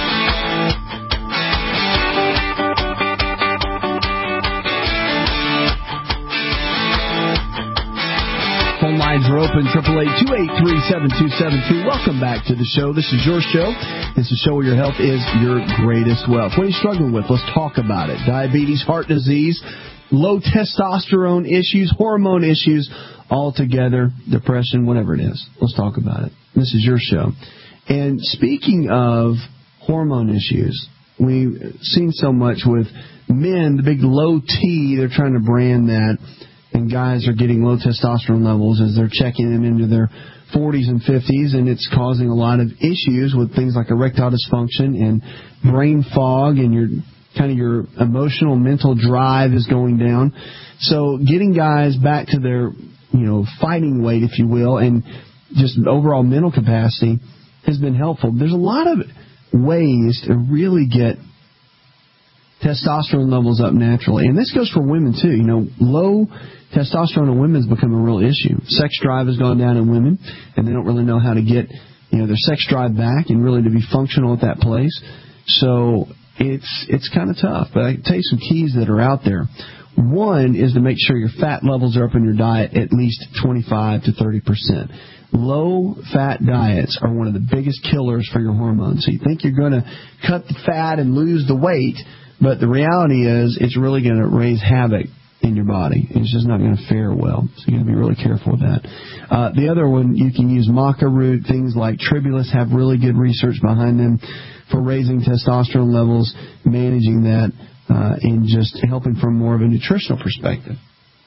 Phone lines are open, eight eight eight, two eight three, seven two seven two. Welcome back to the show. This is your show. It's a show where your health is your greatest wealth. What are you struggling with? Let's talk about it. Diabetes, heart disease, low testosterone issues, hormone issues, all together, depression, whatever it is. Let's talk about it. This is your show. And speaking of hormone issues, we've seen so much with men, the big low T, they're trying to brand that, and guys are getting low testosterone levels as they're checking them into their forties and fifties, and it's causing a lot of issues with things like erectile dysfunction and brain fog, and your kind of your emotional, mental drive is going down. So getting guys back to their, you know, fighting weight, if you will, and just overall mental capacity has been helpful. There's a lot of ways to really get testosterone levels up naturally. And this goes for women, too. You know, low testosterone in women has become a real issue. Sex drive has gone down in women, and they don't really know how to get, you know, their sex drive back and really to be functional at that place. So it's it's kind of tough. But I can tell you some keys that are out there. One is to make sure your fat levels are up in your diet at least twenty-five to thirty percent. Low-fat diets are one of the biggest killers for your hormones. So you think you're going to cut the fat and lose the weight, but the reality is it's really going to raise havoc in your body. It's just not going to fare well. So you got to be really careful with that. Uh, the other one, you can use maca root. Things like Tribulus have really good research behind them for raising testosterone levels, managing that, uh, and just helping from more of a nutritional perspective.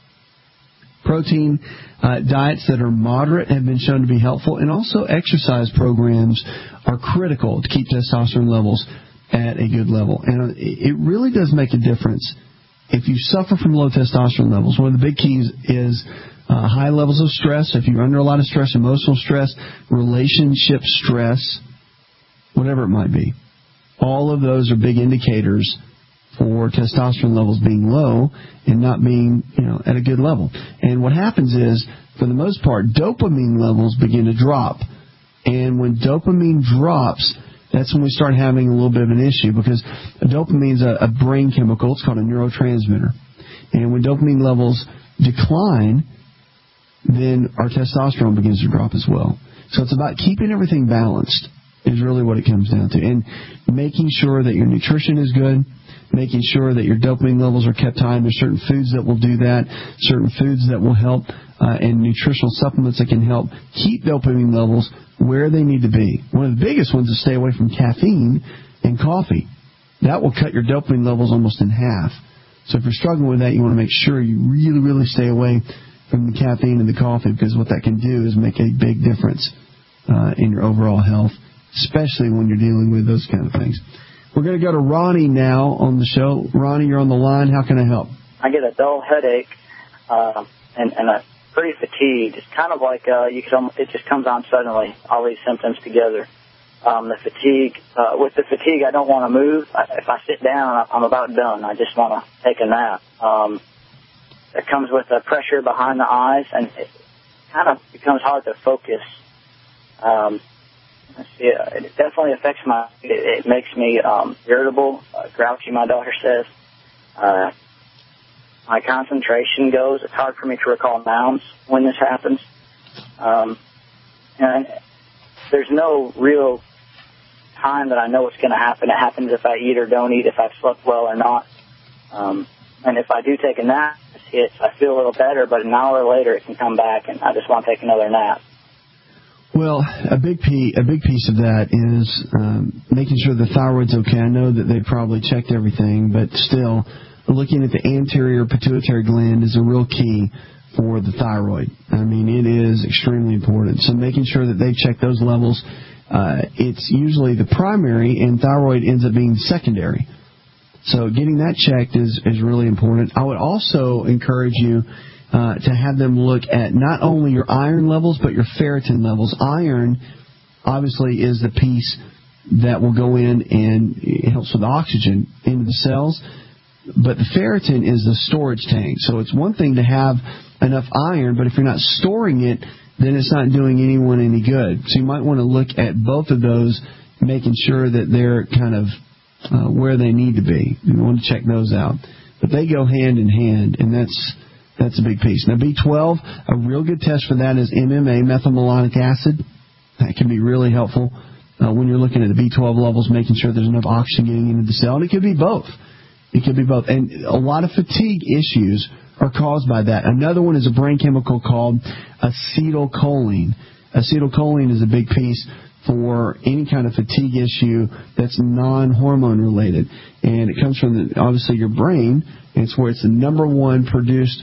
Protein uh, diets that are moderate have been shown to be helpful, and also exercise programs are critical to keep testosterone levels at a good level. And it really does make a difference if you suffer from low testosterone levels. One of the big keys is uh, high levels of stress. If you're under a lot of stress, emotional stress, relationship stress, whatever it might be, all of those are big indicators for testosterone levels being low and not being, you know, at a good level. And what happens is, for the most part, dopamine levels begin to drop. And when dopamine drops, that's when we start having a little bit of an issue, because dopamine is a, a brain chemical. It's called a neurotransmitter. And when dopamine levels decline, then our testosterone begins to drop as well. So it's about keeping everything balanced is really what it comes down to. And making sure that your nutrition is good, making sure that your dopamine levels are kept high. There's certain foods that will do that, certain foods that will help, uh, and nutritional supplements that can help keep dopamine levels where they need to be. One of the biggest ones is stay away from caffeine and coffee. That will cut your dopamine levels almost in half. So if you're struggling with that, you want to make sure you really, really stay away from the caffeine and the coffee, because what that can do is make a big difference uh, in your overall health, especially when you're dealing with those kind of things. We're going to go to Ronnie now on the show. Ronnie, you're on the line. How can I help? I get a dull headache uh, and, and a pretty fatigued. It's kind of like uh, you can. It just comes on suddenly, all these symptoms together. Um, the fatigue. Uh, with the fatigue, I don't want to move. I, if I sit down, I'm about done. I just want to take a nap. Um, it comes with a pressure behind the eyes, and it kind of becomes hard to focus. Um, Yeah, it definitely affects my, it, it makes me um, irritable, uh, grouchy, my daughter says. Uh, my concentration goes. It's hard for me to recall nouns when this happens. Um, and there's no real time that I know what's going to happen. It happens if I eat or don't eat, if I've slept well or not. Um, and if I do take a nap, it's, I feel a little better, but an hour later it can come back, and I just want to take another nap. Well, a big piece, a big piece of that is um, making sure the thyroid's okay. I know that they probably checked everything, but still, looking at the anterior pituitary gland is a real key for the thyroid. I mean, it is extremely important. So making sure that they check those levels, uh, it's usually the primary, and thyroid ends up being secondary. So getting that checked is, is really important. I would also encourage you Uh, to have them look at not only your iron levels, but your ferritin levels. Iron, obviously, is the piece that will go in and it helps with oxygen into the cells, but the ferritin is the storage tank. So it's one thing to have enough iron, but if you're not storing it then it's not doing anyone any good. So you might want to look at both of those, making sure that they're kind of uh, where they need to be. You want to check those out. But they go hand in hand, and that's that's a big piece. Now, B twelve, a real good test for that is M M A, methylmalonic acid. That can be really helpful uh, when you're looking at the B twelve levels, making sure there's enough oxygen getting into the cell. And it could be both. It could be both. And a lot of fatigue issues are caused by that. Another one is a brain chemical called acetylcholine. Acetylcholine is a big piece for any kind of fatigue issue that's non-hormone related. And it comes from, the, obviously, your brain. And it's where it's the number one produced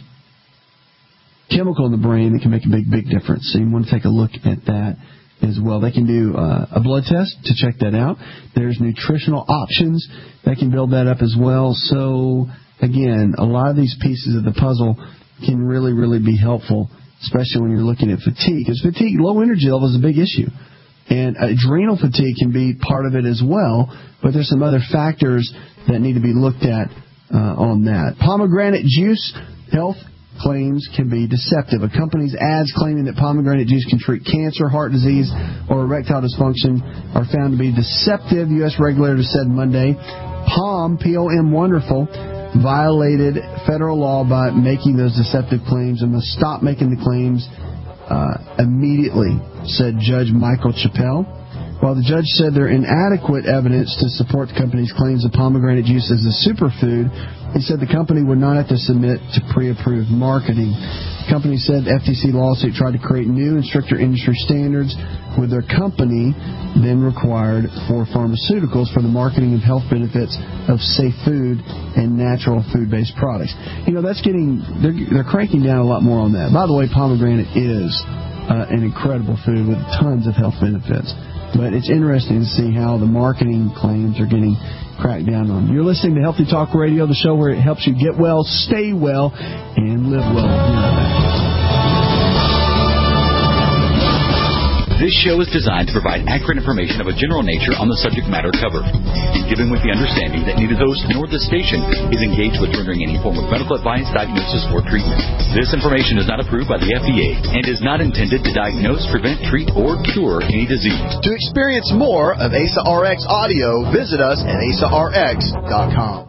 chemical in the brain that can make a big, big difference. So you want to take a look at that as well. They can do uh, a blood test to check that out. There's nutritional options that can build that up as well. So, again, a lot of these pieces of the puzzle can really, really be helpful, especially when you're looking at fatigue. Because fatigue, low energy level is a big issue. And adrenal fatigue can be part of it as well, but there's some other factors that need to be looked at uh, on that. Pomegranate juice health claims can be deceptive. A company's ads claiming that pomegranate juice can treat cancer, heart disease, or erectile dysfunction are found to be deceptive, U S regulators said Monday. POM, P O M Wonderful, violated federal law by making those deceptive claims and must stop making the claims Uh, immediately, said Judge Michael Chappell. While the judge said there are inadequate evidence to support the company's claims of pomegranate juice as a superfood, he said the company would not have to submit to pre-approved marketing. The company said the F T C lawsuit tried to create new and stricter industry standards with their company then required for pharmaceuticals for the marketing of health benefits of safe food and natural food-based products. You know, that's getting, they're, they're cranking down a lot more on that. By the way, pomegranate is uh, an incredible food with tons of health benefits. But it's interesting to see how the marketing claims are getting cracked down on. You're listening to Healthy Talk Radio, the show where it helps you get well, stay well, and live well. This show is designed to provide accurate information of a general nature on the subject matter covered, and given with the understanding that neither host nor this station is engaged with rendering any form of medical advice, diagnosis, or treatment. This information is not approved by the F D A and is not intended to diagnose, prevent, treat, or cure any disease. To experience more of A S A R X audio, visit us at A S A R X dot com.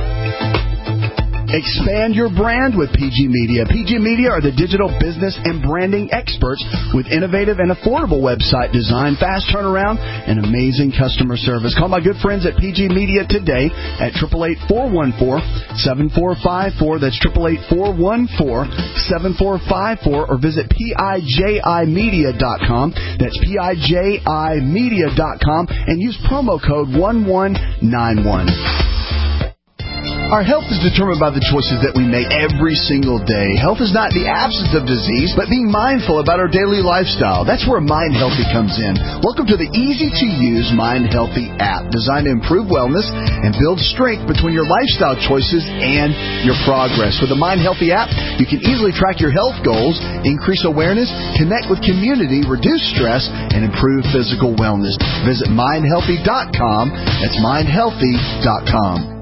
Expand your brand with P G Media. P G Media are the digital business and branding experts with innovative and affordable website design, fast turnaround, and amazing customer service. Call my good friends at P G Media today at eight eight eight, four one four, seven four five four. That's eight eight eight, four one four, seven four five four. Or visit P I J I media dot com. That's P I J I media dot com and use promo code one one nine one. Our health is determined by the choices that we make every single day. Health is not the absence of disease, but being mindful about our daily lifestyle. That's where Mind Healthy comes in. Welcome to the easy-to-use Mind Healthy app, designed to improve wellness and build strength between your lifestyle choices and your progress. With the Mind Healthy app, you can easily track your health goals, increase awareness, connect with community, reduce stress, and improve physical wellness. Visit mind healthy dot com. That's mind healthy dot com.